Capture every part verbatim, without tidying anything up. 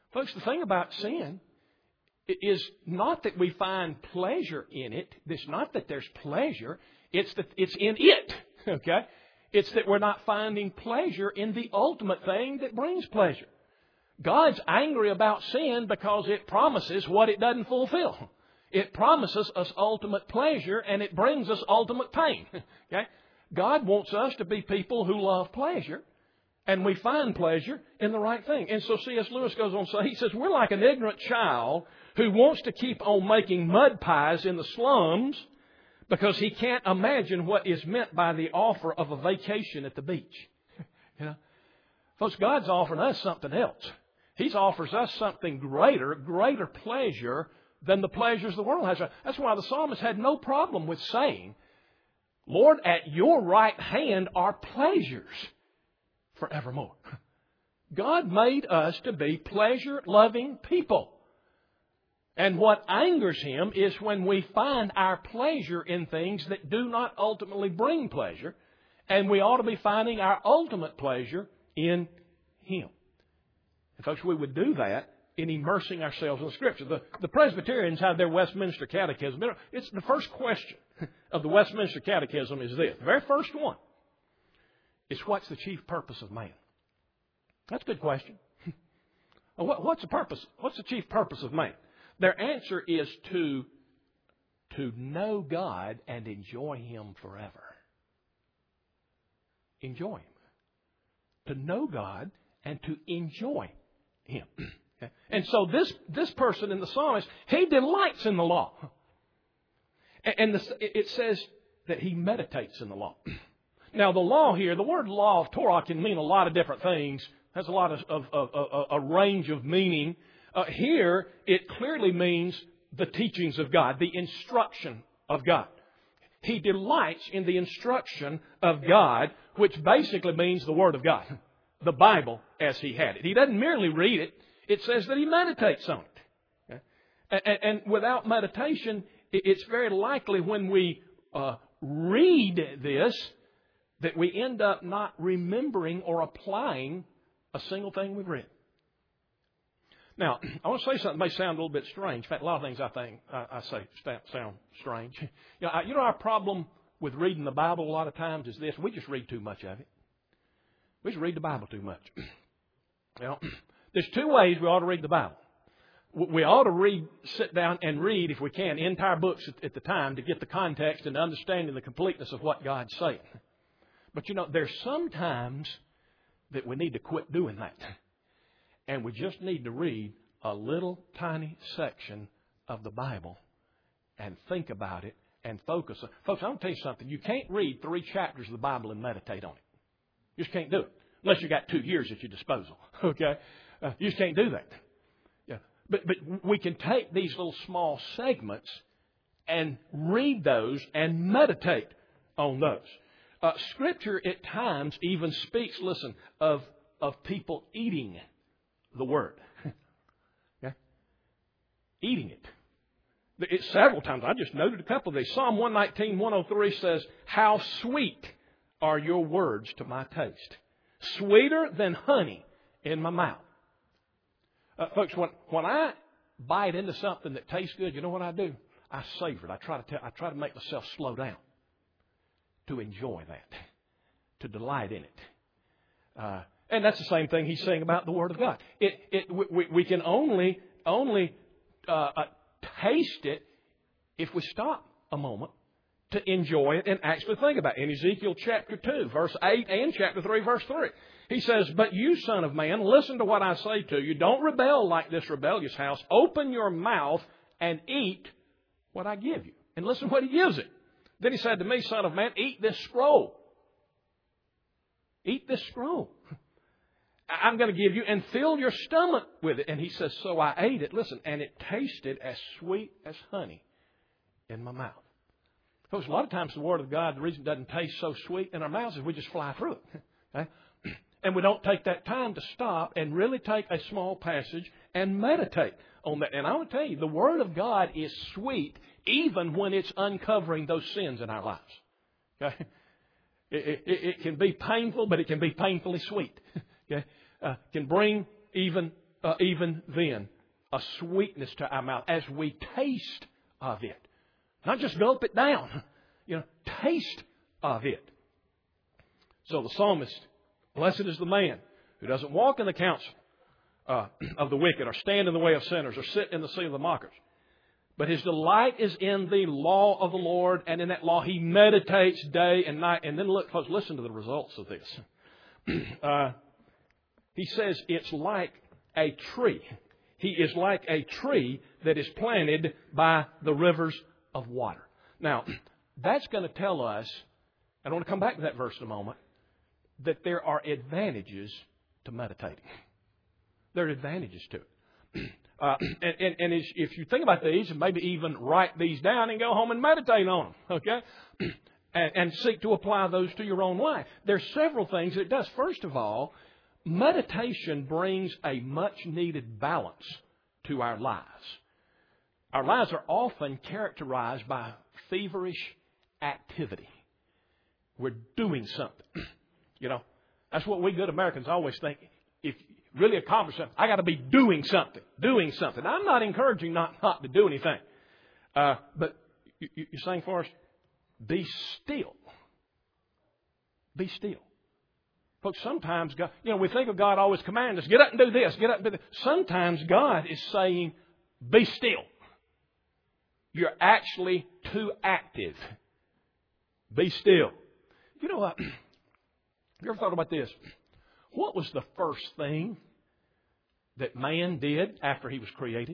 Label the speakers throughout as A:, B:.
A: Folks, the thing about sin is not that we find pleasure in it. It's not that there's pleasure. It's that it's in it. Okay? It's that we're not finding pleasure in the ultimate thing that brings pleasure. God's angry about sin because it promises what it doesn't fulfill. It promises us ultimate pleasure and it brings us ultimate pain. Okay? God wants us to be people who love pleasure, and we find pleasure in the right thing. And so C S Lewis goes on to say, he says, we're like an ignorant child who wants to keep on making mud pies in the slums because he can't imagine what is meant by the offer of a vacation at the beach. You know? Folks, God's offering us something else. He offers us something greater, greater pleasure than the pleasures the world has. That's why the psalmist had no problem with saying, Lord, at your right hand are pleasures forevermore. God made us to be pleasure-loving people. And what angers Him is when we find our pleasure in things that do not ultimately bring pleasure. And we ought to be finding our ultimate pleasure in Him. And folks, we would do that in immersing ourselves in the Scripture. The, the Presbyterians have their Westminster Catechism. It's the first question of the Westminster Catechism is this. The very first one is, what's the chief purpose of man? That's a good question. What's the purpose? What's the chief purpose of man? Their answer is to, to know God and enjoy Him forever. Enjoy Him. To know God and to enjoy Him. And so this, this person in the psalmist, he delights in the law. And the, it says that he meditates in the law. Now the law here, the word law of Torah can mean a lot of different things. Has a lot of, of, of, of a range of meaning. Uh, here, it clearly means the teachings of God, the instruction of God. He delights in the instruction of God, which basically means the Word of God, the Bible as he had it. He doesn't merely read it. It says that he meditates on it. Okay? And, and without meditation, it's very likely when we uh, read this that we end up not remembering or applying a single thing we've read. Now, I want to say something that may sound a little bit strange. In fact, a lot of things I think I, I say sound strange. You know, I, you know, our problem with reading the Bible a lot of times is this: we just read too much of it. We just read the Bible too much. You know, there's two ways we ought to read the Bible. We ought to read, sit down and read, if we can, entire books at, at the time to get the context and understanding the completeness of what God's saying. But you know, there's sometimes that we need to quit doing that. And we just need to read a little tiny section of the Bible and think about it and focus on it. Folks, I'm going to tell you something. You can't read three chapters of the Bible and meditate on it. You just can't do it. Unless you've got two years at your disposal. Okay? Uh, you just can't do that. Yeah. But, but we can take these little small segments and read those and meditate on those. Uh, Scripture at times even speaks, listen, of, of people eating the Word. Okay? Eating it. It's several times. I just noted a couple of these. Psalm one nineteen, one oh three says, "How sweet are your words to my taste, sweeter than honey in my mouth." Uh, folks, when, when I bite into something that tastes good, you know what I do? I savor it. I try to tell, I try to make myself slow down to enjoy that, to delight in it. Uh, and that's the same thing he's saying about the Word of God. It, it, we, we can only, only uh, uh, taste it if we stop a moment to enjoy it and actually think about it. In Ezekiel chapter two, verse eight, and chapter three, verse three, he says, "But you, son of man, listen to what I say to you. Don't rebel like this rebellious house. Open your mouth and eat what I give you." And listen to what he gives it. Then he said to me, "Son of man, eat this scroll." Eat this scroll. I'm going to give you, and fill your stomach with it. And he says, so I ate it, listen, and it tasted as sweet as honey in my mouth. Folks, a lot of times the Word of God, the reason it doesn't taste so sweet in our mouths is we just fly through it. Okay? And we don't take that time to stop and really take a small passage and meditate on that. And I want to tell you, the Word of God is sweet even when it's uncovering those sins in our lives. Okay? It, it, it can be painful, but it can be painfully sweet. Okay? Uh, can bring even uh, even then a sweetness to our mouth as we taste of it. Not just gulp it down. You know, taste of it. So the psalmist, blessed is the man who doesn't walk in the counsel uh, of the wicked, or stand in the way of sinners, or sit in the seat of the mockers. But his delight is in the law of the Lord, and in that law he meditates day and night. And then look, folks, listen to the results of this. uh, he says it's like a tree. He is like a tree that is planted by the rivers of water. Now, that's going to tell us, and I want to come back to that verse in a moment, that there are advantages to meditating. There are advantages to it. Uh, and and, and as, if you think about these, and maybe even write these down and go home and meditate on them, okay? and, and seek to apply those to your own life. There's several things it does. First of all, meditation brings a much-needed balance to our lives. Our lives are often characterized by feverish activity. We're doing something. You know, that's what we good Americans always think. If you really accomplish something, I got to be doing something, doing something. I'm not encouraging not, not to do anything. Uh, but you, you, you're saying for us, be still. Be still. Folks, sometimes God, you know, we think of God always commanding us, get up and do this, get up and do this. Sometimes God is saying, be still. You're actually too active. Be still. You know what? You ever thought about this? What was the first thing that man did after he was created?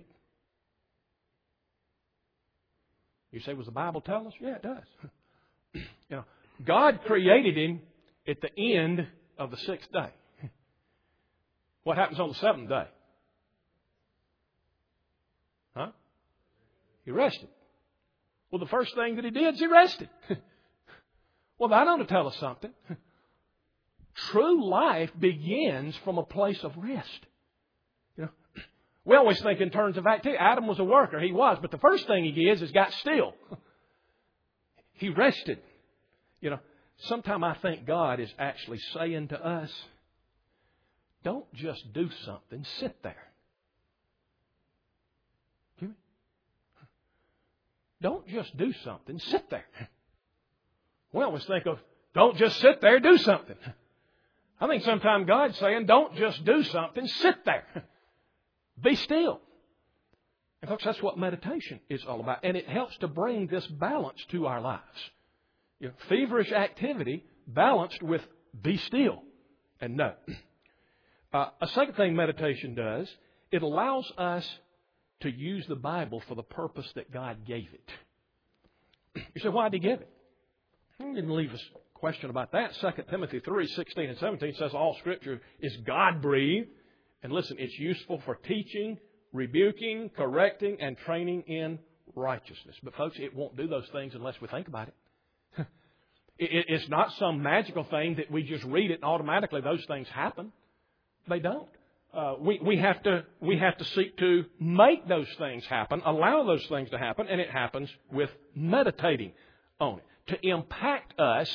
A: You say, was the Bible tell us? Yeah, it does. You know, God created him at the end of the sixth day. What happens on the seventh day? Huh? He rested. Well, the first thing that he did is he rested. Well, that ought to tell us something. True life begins from a place of rest. You know, we always think in terms of activity. Adam was a worker. He was. But the first thing he did is got still. He rested. You know, sometimes I think God is actually saying to us, don't just do something, sit there. Hear me? Don't just do something, sit there. We always think of, don't just sit there, do something. I think sometimes God's saying, don't just do something, sit there. Be still. And folks, that's what meditation is all about. And it helps to bring this balance to our lives. You know, feverish activity balanced with be still and know. Uh, a second thing meditation does, it allows us to use the Bible for the purpose that God gave it. You say, why did He give it? He didn't leave us a question about that. Second Timothy three, sixteen and seventeen says all Scripture is God-breathed. And listen, it's useful for teaching, rebuking, correcting, and training in righteousness. But folks, it won't do those things unless we think about it. It's not some magical thing that we just read it and automatically those things happen. They don't. Uh, we, we have to we have to seek to make those things happen, allow those things to happen, and it happens with meditating on it. To impact us,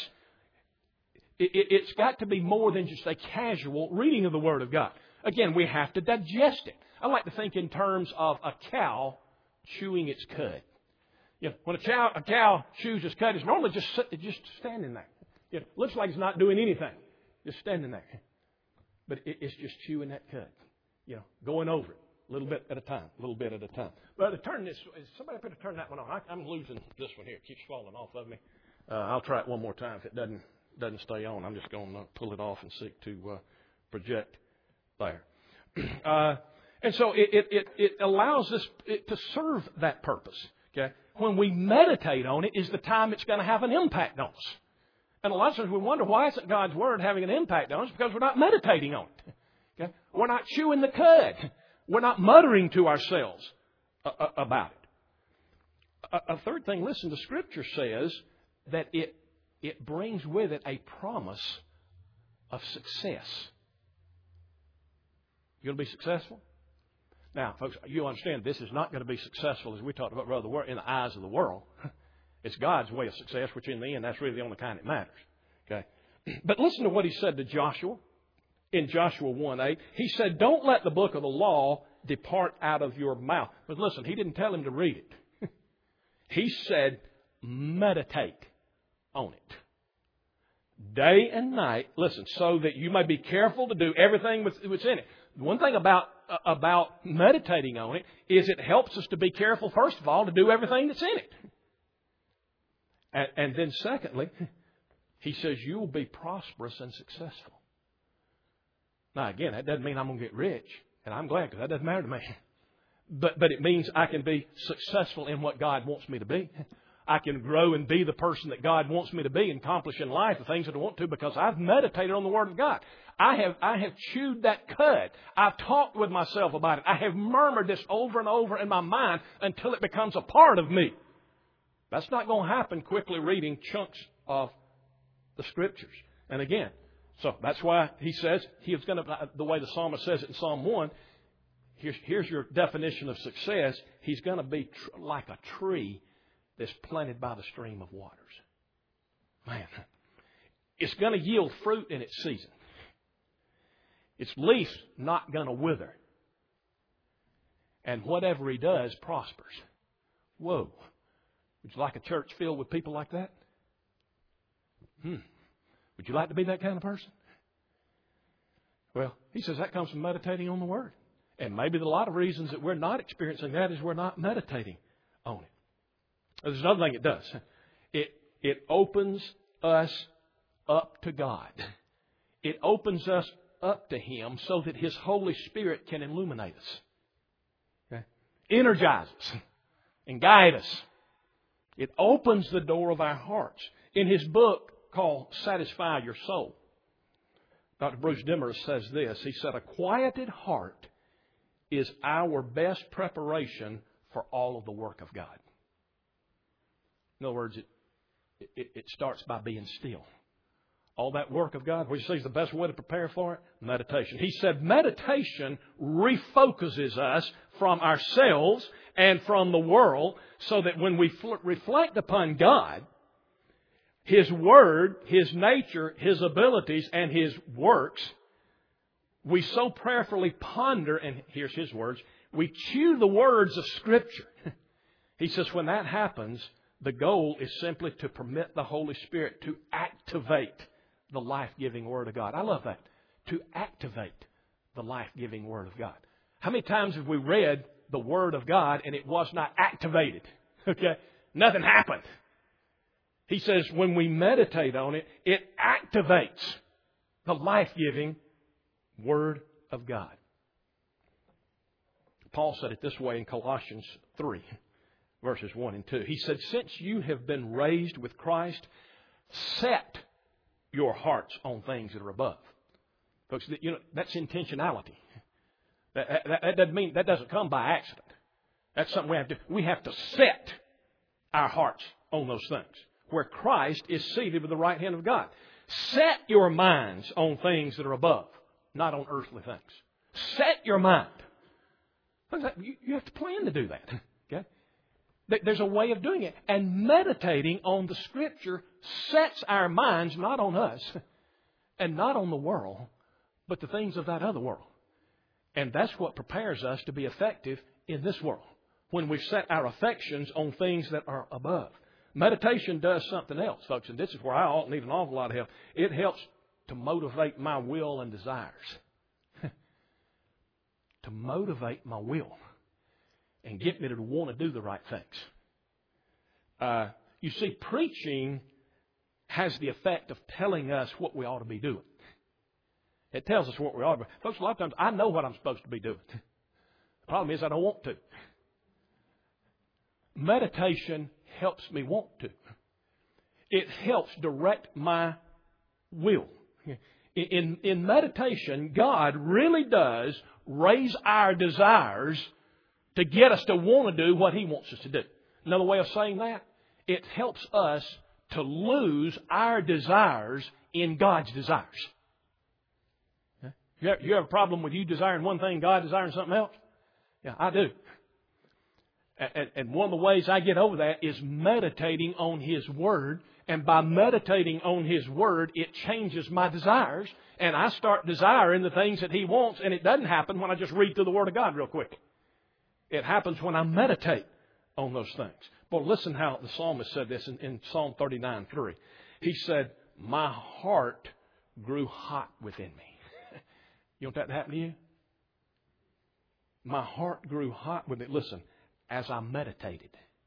A: it, it, it's got to be more than just a casual reading of the Word of God. Again, we have to digest it. I like to think in terms of a cow chewing its cud. You know, when a cow, a cow chews its cud, it's normally just just standing there. You know, looks like it's not doing anything, just standing there. But it, it's just chewing that cud. You know, going over it a little bit at a time, a little bit at a time. But to turn this, somebody better turn that one on. I, I'm losing this one here. It keeps falling off of me. Uh, I'll try it one more time. If it doesn't doesn't stay on, I'm just going to pull it off and seek to uh, project there. Uh, and so it, it, it, it allows us it to serve that purpose. Okay, when we meditate on it is the time it's going to have an impact on us. And a lot of times we wonder why isn't God's Word having an impact on us? Because we're not meditating on it. Okay, we're not chewing the cud. We're not muttering to ourselves uh, about it. A, a third thing, listen, the Scripture says that it it brings with it a promise of success. You going to be successful? Now, folks, you understand this is not going to be successful, as we talked about, brother, in the eyes of the world. It's God's way of success, which in the end, that's really the only kind that matters. Okay? But listen to what He said to Joshua in Joshua one eight. He said, don't let the book of the law depart out of your mouth. But listen, He didn't tell him to read it. He said, meditate on it. Day and night, listen, so that you may be careful to do everything that's in it. One thing about uh, about meditating on it is it helps us to be careful, first of all, to do everything that's in it. And, and then secondly, He says you will be prosperous and successful. Now again, that doesn't mean I'm going to get rich, and I'm glad, because that doesn't matter to me. But, but it means I can be successful in what God wants me to be. I can grow and be the person that God wants me to be and accomplish in life the things that I want to, because I've meditated on the Word of God. I have, I have chewed that cud. I've talked with myself about it. I have murmured this over and over in my mind until it becomes a part of me. That's not going to happen quickly reading chunks of the Scriptures. And again, so that's why he says, he is going to, the way the psalmist says it in Psalm one, here's, here's your definition of success. He's going to be tr- like a tree that's planted by the stream of waters. Man, it's going to yield fruit in its season. Its leaf's not going to wither. And whatever he does prospers. Whoa. Would you like a church filled with people like that? Hmm. Would you like to be that kind of person? Well, he says that comes from meditating on the Word. And maybe a lot of reasons that we're not experiencing that is we're not meditating on it. There's another thing it does. It, it opens us up to God. It opens us up to Him so that His Holy Spirit can illuminate us. Okay? Energize us and guide us. It opens the door of our hearts. In his book called Satisfy Your Soul, Doctor Bruce Demarest says this. He said, a quieted heart is our best preparation for all of the work of God. In other words, it, it, it starts by being still. All that work of God, which he says the best way to prepare for it, meditation. He said meditation refocuses us from ourselves and from the world so that when we fl- reflect upon God, His Word, His nature, His abilities, and His works, we so prayerfully ponder, and here's His words, we chew the words of Scripture. He says when that happens, the goal is simply to permit the Holy Spirit to activate the life-giving Word of God. I love that. To activate the life-giving Word of God. How many times have we read the Word of God and it was not activated? Okay? Nothing happened. He says when we meditate on it, it activates the life-giving Word of God. Paul said it this way in Colossians three, verses one and two. He said, since you have been raised with Christ, set your hearts on things that are above. Folks, you know, that's intentionality. That, that, that doesn't mean, that doesn't come by accident. That's something we have to, we have to set our hearts on those things. Where Christ is seated with the right hand of God. Set your minds on things that are above, not on earthly things. Set your mind. You have to plan to do that. Okay? There's a way of doing it. And meditating on the Scripture sets our minds not on us and not on the world, but the things of that other world. And that's what prepares us to be effective in this world. When we set our affections on things that are above. Meditation does something else, folks, and this is where I need an awful lot of help. It helps to motivate my will and desires. To motivate my will and get me to want to do the right things. Uh, you see, preaching has the effect of telling us what we ought to be doing. It tells us what we ought to be. Folks, a lot of times I know what I'm supposed to be doing. The problem is I don't want to. Meditation helps me want to. It helps direct my will. In, in meditation, God really does raise our desires to get us to want to do what He wants us to do. Another way of saying that, it helps us to lose our desires in God's desires. You have, you have a problem with you desiring one thing, God desiring something else? Yeah, I do. And one of the ways I get over that is meditating on His Word And by meditating on His Word, it changes my desires. And I start desiring the things that He wants. And it doesn't happen when I just read through the Word of God real quick. It happens when I meditate on those things. But listen how the psalmist said this in, in Psalm thirty-nine three. He said, my heart grew hot within me. You want that to happen to you? My heart grew hot with me. Listen, as I meditated.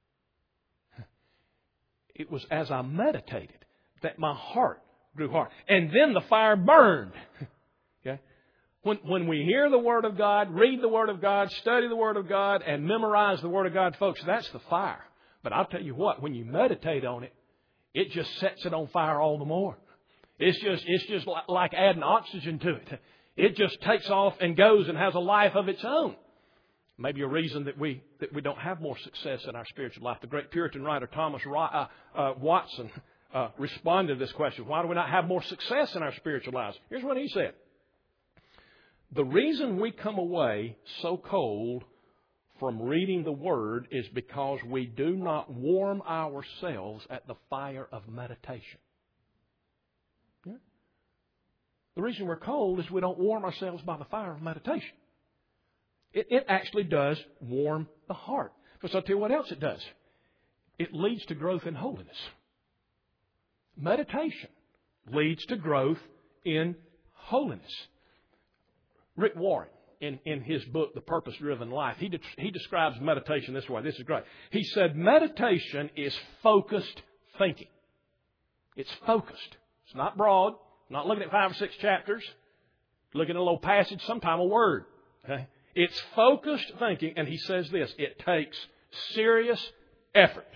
A: It was as I meditated that my heart grew hot. And then the fire burned. Okay? When, when we hear the Word of God, read the Word of God, study the Word of God, and memorize the Word of God, folks, that's the fire. But I'll tell you what, when you meditate on it, it just sets it on fire all the more. It's just, it's just like, like adding oxygen to it. It just takes off and goes and has a life of its own. Maybe a reason that we that we don't have more success in our spiritual life. The great Puritan writer Thomas uh, uh, Watson uh, responded to this question. Why do we not have more success in our spiritual lives? Here's what he said. The reason we come away so cold from reading the Word is because we do not warm ourselves at the fire of meditation. Yeah? The reason we're cold is we don't warm ourselves by the fire of meditation. It, it actually does warm the heart. Because I'll tell you what else it does. It leads to growth in holiness. Meditation leads to growth in holiness. Rick Warren, in, in his book, The Purpose-Driven Life, he, de- he describes meditation this way. This is great. He said, meditation is focused thinking. It's focused. It's not broad. Not looking at five or six chapters. Looking at a little passage, sometime a word. Okay? It's focused thinking, and he says this, it takes serious effort.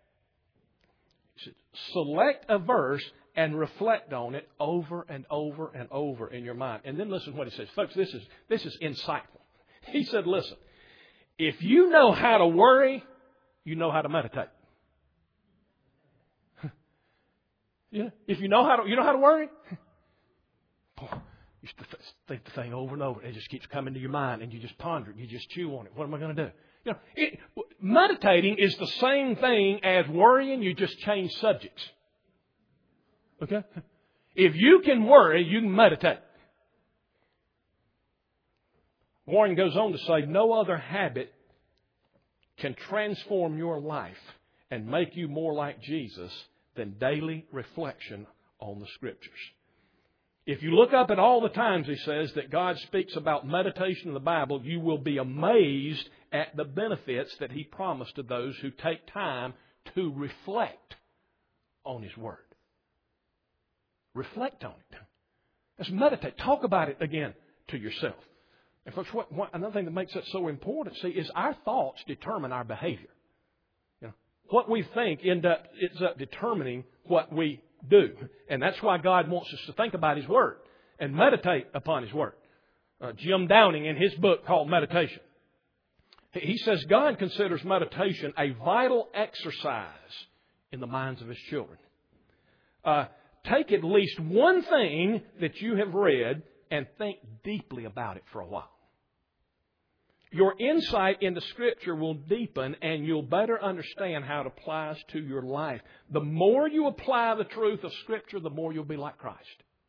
A: Select a verse and reflect on it over and over and over in your mind. And then listen to what he says. Folks, this is, this is insightful. He said, listen, if you know how to worry, you know how to meditate. Yeah, if you know how to, you know how to worry? Boy, you think the thing over and over. It just keeps coming to your mind, and you just ponder it. You just chew on it. What am I going to do? You know, it, meditating is the same thing as worrying. You just change subjects. Okay? If you can worry, you can meditate. Warren goes on to say, no other habit can transform your life and make you more like Jesus than daily reflection on the Scriptures. If you look up at all the times, he says, that God speaks about meditation in the Bible, you will be amazed at the benefits that He promised to those who take time to reflect on His Word. Reflect on it. Let's meditate. Talk about it again to yourself. And folks, what, what, another thing that makes that so important, see, is our thoughts determine our behavior. You know, what we think end up, ends up determining what we do. And that's why God wants us to think about His Word and meditate upon His Word. Uh, Jim Downing, in his book called Meditation, he says God considers meditation a vital exercise in the minds of His children. Uh, take at least one thing that you have read and think deeply about it for a while. Your insight into Scripture will deepen and you'll better understand how it applies to your life. The more you apply the truth of Scripture, the more you'll be like Christ.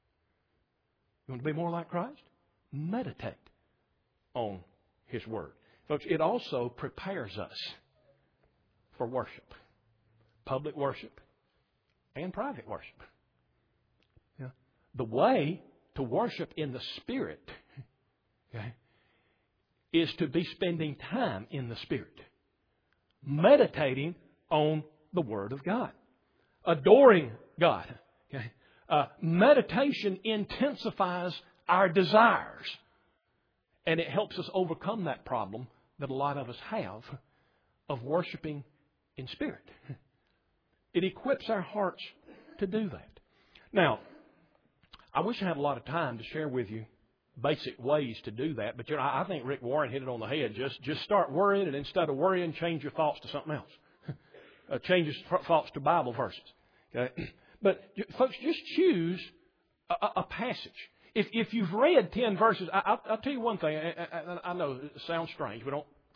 A: You want to be more like Christ? Meditate on His Word. Folks, it also prepares us for worship. Public worship and private worship. Yeah. The way to worship in the Spirit, okay, is to be spending time in the Spirit. Meditating on the Word of God. Adoring God. Okay? Uh, meditation intensifies our desires. And it helps us overcome that problem that a lot of us have of worshiping in spirit. It equips our hearts to do that. Now, I wish I had a lot of time to share with you basic ways to do that. But you know, I think Rick Warren hit it on the head. Just, just start worrying, and instead of worrying, change your thoughts to something else. uh, change your thoughts to Bible verses. Okay? But folks, just choose a, a passage. If if you've read ten verses, I, I'll, I'll tell you one thing. I, I, I know it sounds strange. We don't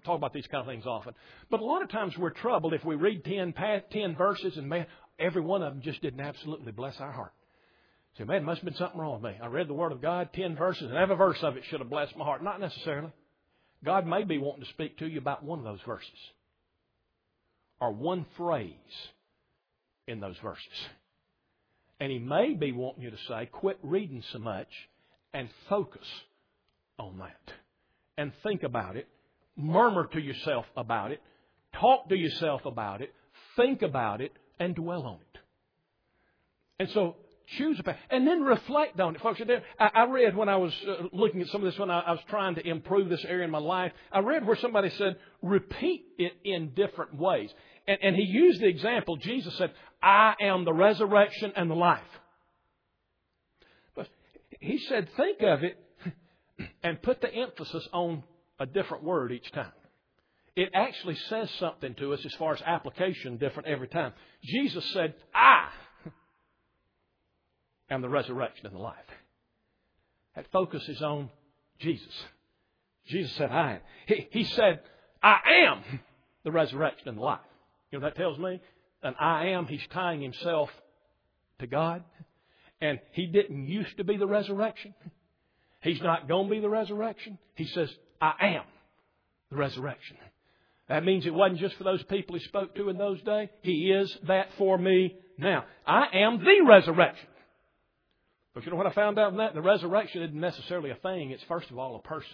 A: talk about these kind of things often. But a lot of times we're troubled if we read ten, ten verses and, man, every one of them just didn't absolutely bless our heart. Say, man, there must have been something wrong with me. I read the Word of God, ten verses, and every verse of it should have blessed my heart. Not necessarily. God may be wanting to speak to you about one of those verses or one phrase in those verses. And He may be wanting you to say, quit reading so much and focus on that. And think about it. Murmur to yourself about it. Talk to yourself about it. Think about it and dwell on it. And so, choose a path. And then reflect on it. Folks, I read when I was looking at some of this, when I was trying to improve this area in my life, I read where somebody said, repeat it in different ways. And, and he used the example, Jesus said, I am the resurrection and the life. But he said, think of it and put the emphasis on a different word each time. It actually says something to us as far as application different every time. Jesus said, I am the resurrection and the life. That focuses on Jesus. Jesus said, I am. He, he said, I am the resurrection and the life. You know what that tells me? And I am, He's tying Himself to God. And He didn't used to be the resurrection. He's not going to be the resurrection. He says, I am the resurrection. That means it wasn't just for those people He spoke to in those days. He is that for me now. I am the resurrection. But you know what I found out in that? The resurrection isn't necessarily a thing. It's first of all a person.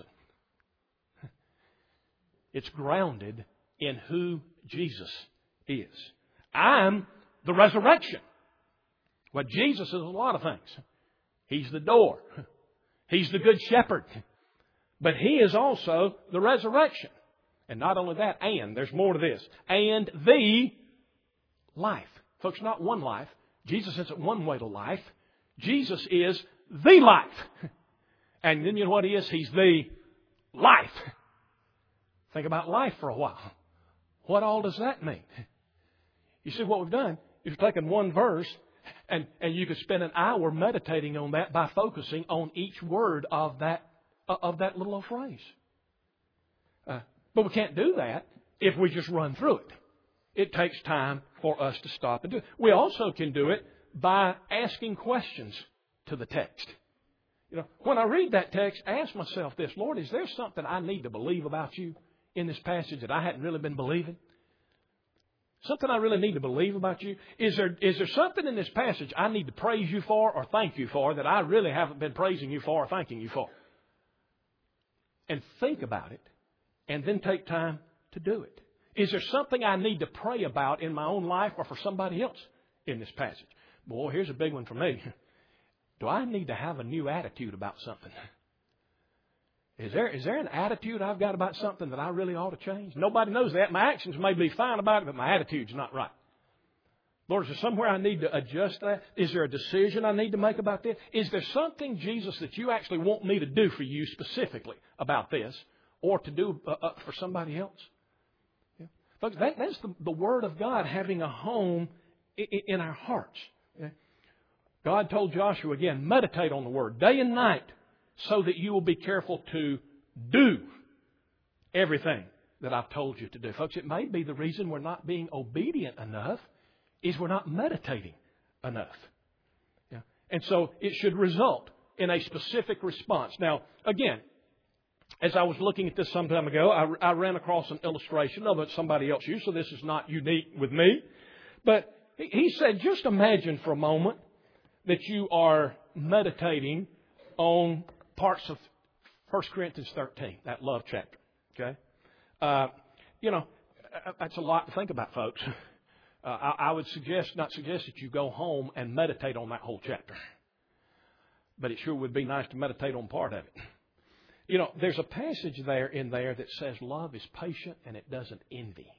A: It's grounded in who Jesus is. I'm the resurrection. Well, Jesus is a lot of things. He's the door. He's the good shepherd. But He is also the resurrection. And not only that, and there's more to this. And the life. Folks, not one life. Jesus isn't one way to life. Jesus is the life. And then you know what He is? He's the life. Think about life for a while. What all does that mean? You see, what we've done is taken one verse and, and you could spend an hour meditating on that by focusing on each word of that, of that little phrase. Uh, but we can't do that if we just run through it. It takes time for us to stop and do it. We also can do it by asking questions to the text. You know, when I read that text, I ask myself this, Lord, is there something I need to believe about You in this passage that I hadn't really been believing? Something I really need to believe about You? Is there, is there something in this passage I need to praise You for or thank You for that I really haven't been praising You for or thanking You for? And think about it and then take time to do it. Is there something I need to pray about in my own life or for somebody else in this passage? Boy, here's a big one for me. Do I need to have a new attitude about something? Is there, is there an attitude I've got about something that I really ought to change? Nobody knows that. My actions may be fine about it, but my attitude's not right. Lord, is there somewhere I need to adjust that? Is there a decision I need to make about this? Is there something, Jesus, that You actually want me to do for You specifically about this or to do uh, uh, for somebody else? Yeah. Folks, that, that's the, the Word of God having a home in, in our hearts. Yeah. God told Joshua again, meditate on the Word day and night so that you will be careful to do everything that I've told you to do. Folks, it may be the reason we're not being obedient enough is we're not meditating enough. Yeah. And so it should result in a specific response. Now, again, as I was looking at this some time ago, I, I ran across an illustration of it somebody else used, so this is not unique with me. But he said, just imagine for a moment that you are meditating on parts of First Corinthians thirteen, that love chapter. Okay? Uh, you know, that's a lot to think about, folks. Uh, I, I would suggest, not suggest that you go home and meditate on that whole chapter. But it sure would be nice to meditate on part of it. You know, there's a passage there in there that says love is patient and it doesn't envy.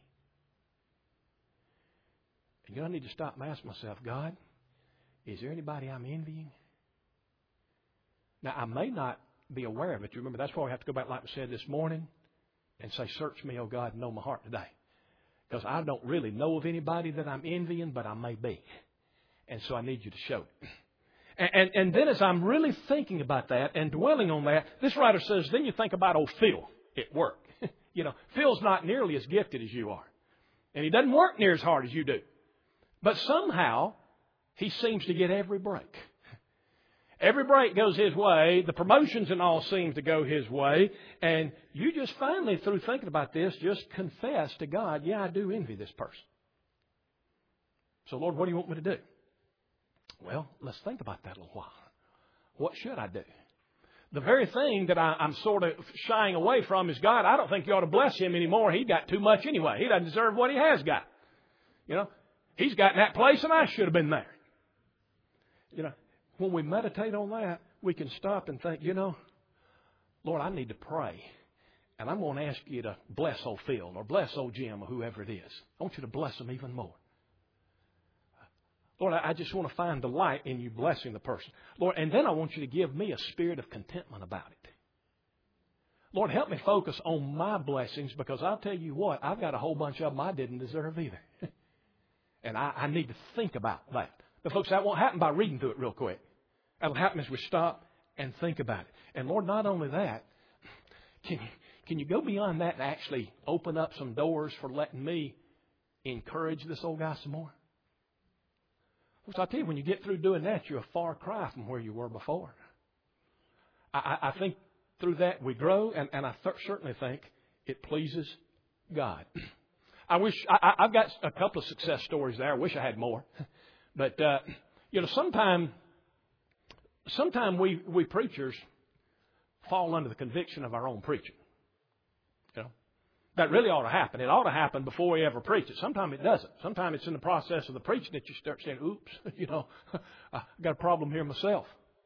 A: And you know, I need to stop and ask myself, God, is there anybody I'm envying? Now, I may not be aware of it. You remember, that's why we have to go back, like we said this morning, and say, search me, oh God, and know my heart today. Because I don't really know of anybody that I'm envying, but I may be. And so I need you to show it. And, and, and then as I'm really thinking about that and dwelling on that, this writer says, then you think about old Phil at work. You know, Phil's not nearly as gifted as you are. And he doesn't work near as hard as you do. But somehow, he seems to get every break. Every break goes his way. The promotions and all seem to go his way. And you just finally, through thinking about this, just confess to God, yeah, I do envy this person. So, Lord, what do you want me to do? Well, let's think about that a little while. What should I do? The very thing that I, I'm sort of shying away from is, God, I don't think you ought to bless him anymore. He got too much anyway. He doesn't deserve what he has got. You know, he's got in that place and I should have been there. You know, when we meditate on that, we can stop and think, you know, Lord, I need to pray. And I'm going to ask you to bless old Phil or bless old Jim or whoever it is. I want you to bless them even more. Lord, I just want to find delight in you blessing the person. Lord, and then I want you to give me a spirit of contentment about it. Lord, help me focus on my blessings, because I'll tell you what, I've got a whole bunch of them I didn't deserve either. And I, I need to think about that. But folks, that won't happen by reading through it real quick. That'll happen as we stop and think about it. And Lord, not only that, can, can you go beyond that and actually open up some doors for letting me encourage this old guy some more? Because I tell you, when you get through doing that, you're a far cry from where you were before. I, I think through that we grow, and, and I th- certainly think it pleases God. I wish I, I've got a couple of success stories there. I wish I had more, but uh, you know, sometime, sometime we we preachers fall under the conviction of our own preaching. You know, that really ought to happen. It ought to happen before we ever preach it. Sometimes it doesn't. Sometimes it's in the process of the preaching that you start saying, "Oops, you know, I got a problem here myself."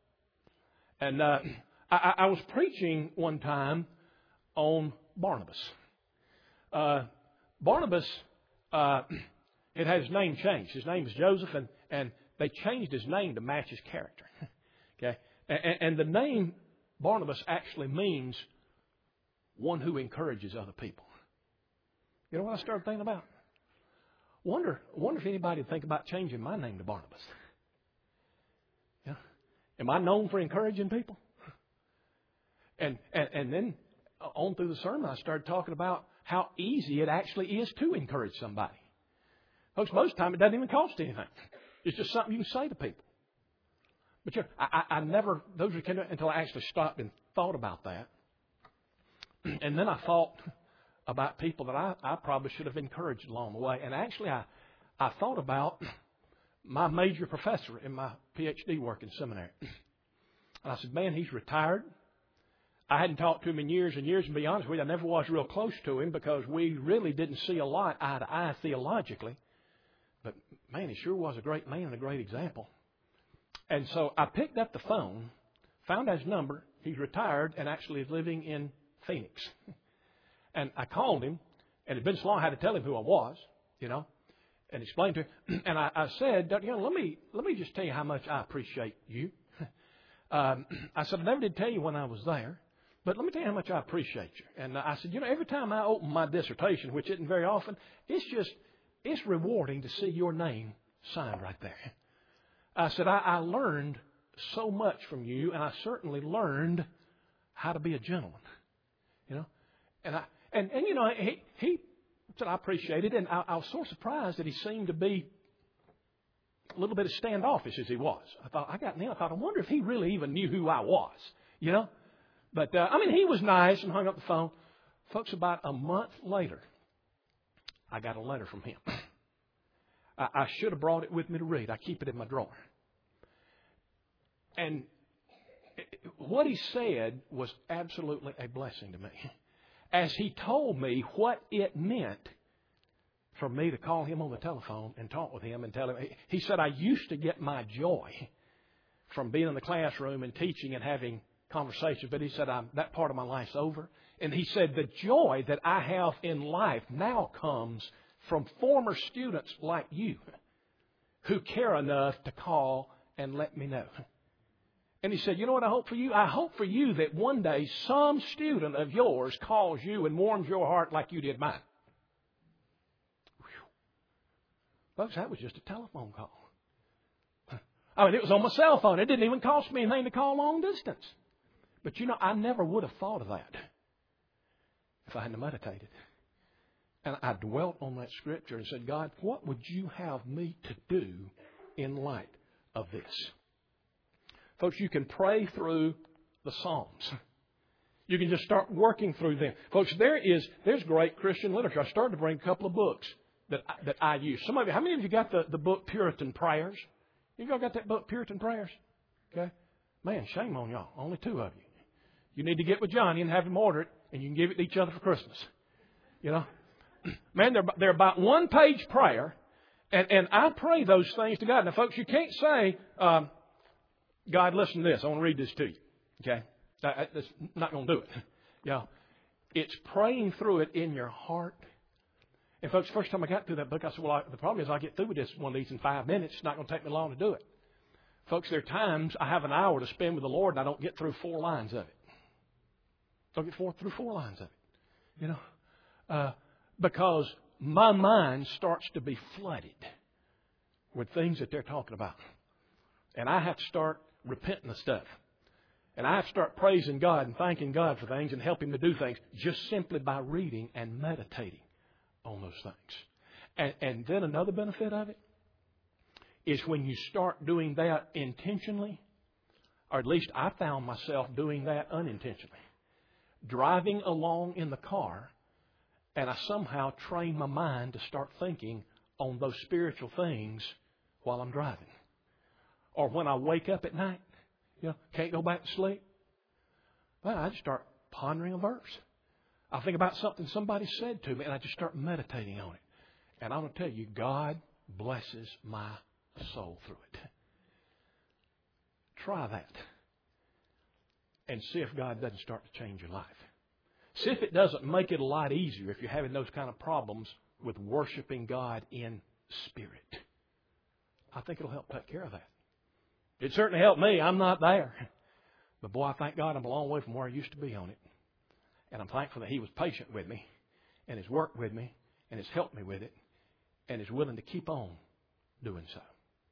A: And uh, I, I was preaching one time on Barnabas. Uh, Barnabas, uh, it had his name changed. His name is Joseph, and, and they changed his name to match his character. Okay, and, and the name Barnabas actually means one who encourages other people. You know what I started thinking about? Wonder, wonder if anybody would think about changing my name to Barnabas. Yeah, am I known for encouraging people? And and and then on through the sermon, I started talking about how easy it actually is to encourage somebody. Folks, most of the time it doesn't even cost anything. It's just something you can say to people. But you know, I, I, I never, those are kind of, until I actually stopped and thought about that. And then I thought about people that I, I probably should have encouraged along the way. And actually I, I thought about my major professor in my P H D work in seminary. And I said, man, he's retired. I hadn't talked to him in years and years, and to be honest with you, I never was real close to him because we really didn't see a lot eye to eye theologically. But, man, he sure was a great man and a great example. And so I picked up the phone, found his number. He's retired and actually is living in Phoenix. And I called him, and it had been so long I had to tell him who I was, you know, and explain to him. And I, I said, you know, let me let me just tell you how much I appreciate you. Um, I said, I never did tell you when I was there. But let me tell you how much I appreciate you. And I said, you know, every time I open my dissertation, which isn't very often, it's just, it's rewarding to see your name signed right there. I said, I, I learned so much from you, and I certainly learned how to be a gentleman. You know, and I, and, and you know, he, he said, I appreciate it. And I, I was so surprised that he seemed to be a little bit as standoffish as he was. I thought, I got in there, I thought, I wonder if he really even knew who I was, you know. But, uh, I mean, he was nice and hung up the phone. Folks, about a month later, I got a letter from him. I, I should have brought it with me to read. I keep it in my drawer. And what he said was absolutely a blessing to me. As he told me what it meant for me to call him on the telephone and talk with him and tell him. He said, I used to get my joy from being in the classroom and teaching and having conversation, but he said, I'm, that part of my life's over. And he said, the joy that I have in life now comes from former students like you who care enough to call and let me know. And he said, you know what I hope for you? I hope for you that one day some student of yours calls you and warms your heart like you did mine. Whew. Folks, that was just a telephone call. I mean, it was on my cell phone. It didn't even cost me anything to call long distance. But, you know, I never would have thought of that if I hadn't meditated. And I dwelt on that scripture and said, God, what would you have me to do in light of this? Folks, you can pray through the Psalms. You can just start working through them. Folks, there is there's great Christian literature. I started to bring a couple of books that I, that I use. Some of you, how many of you got the, the book Puritan Prayers? You all got that book, Puritan Prayers? Okay? Man, shame on y'all. Only two of you. You need to get with Johnny and have him order it, and you can give it to each other for Christmas. You know? Man, they're, they're about one page prayer, and, and I pray those things to God. Now, folks, you can't say, um, God, listen to this. I want to read this to you. Okay? That, that's not going to do it. Yeah. It's praying through it in your heart. And folks, first time I got through that book, I said, well, I, the problem is I get through with this one of these in five minutes. It's not going to take me long to do it. Folks, there are times I have an hour to spend with the Lord and I don't get through four lines of it. Don't get four, through four lines of it. You know, uh, because my mind starts to be flooded with things that they're talking about. And I have to start repenting of stuff. And I have to start praising God and thanking God for things and helping Him to do things just simply by reading and meditating on those things. And, and then another benefit of it is when you start doing that intentionally, or at least I found myself doing that unintentionally. Driving along in the car, and I somehow train my mind to start thinking on those spiritual things while I'm driving. Or when I wake up at night, you know, can't go back to sleep. Well, I just start pondering a verse. I think about something somebody said to me, and I just start meditating on it. And I'm going to tell you, God blesses my soul through it. Try that. And see if God doesn't start to change your life. See if it doesn't make it a lot easier if you're having those kind of problems with worshiping God in spirit. I think it'll help take care of that. It certainly helped me. I'm not there. But boy, I thank God I'm a long way from where I used to be on it. And I'm thankful that He was patient with me and has worked with me and has helped me with it and is willing to keep on doing so.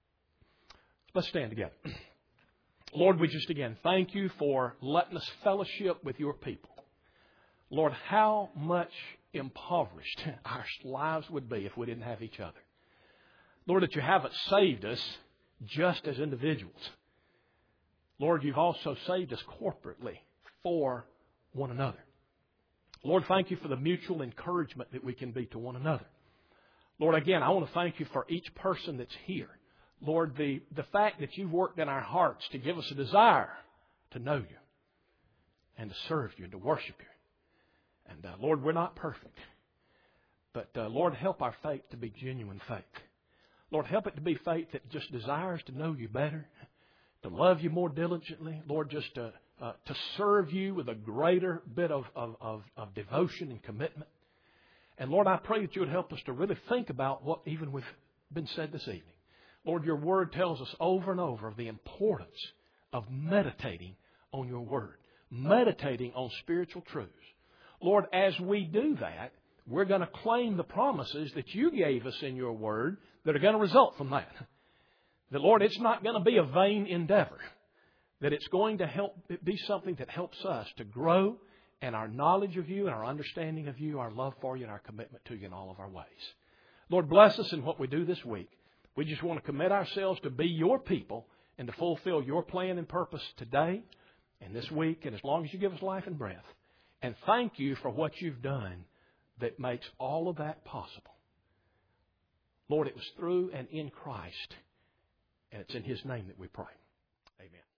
A: Let's stand together. Lord, we just again thank You for letting us fellowship with Your people. Lord, how much impoverished our lives would be if we didn't have each other. Lord, that You haven't saved us just as individuals. Lord, You've also saved us corporately for one another. Lord, thank You for the mutual encouragement that we can be to one another. Lord, again, I want to thank You for each person that's here. Lord, the, the fact that You've worked in our hearts to give us a desire to know You and to serve You and to worship You. And uh, Lord, we're not perfect. But uh, Lord, help our faith to be genuine faith. Lord, help it to be faith that just desires to know You better, to love You more diligently. Lord, just to, uh, to serve You with a greater bit of, of, of, of devotion and commitment. And Lord, I pray that You would help us to really think about what even we've been said this evening. Lord, Your Word tells us over and over of the importance of meditating on Your Word, meditating on spiritual truths. Lord, as we do that, we're going to claim the promises that You gave us in Your Word that are going to result from that. That, Lord, it's not going to be a vain endeavor. That it's going to help it be something that helps us to grow in our knowledge of You and our understanding of You, our love for You, and our commitment to You in all of our ways. Lord, bless us in what we do this week. We just want to commit ourselves to be Your people and to fulfill Your plan and purpose today and this week and as long as You give us life and breath. And thank You for what You've done that makes all of that possible. Lord, it was through and in Christ, and it's in His name that we pray. Amen.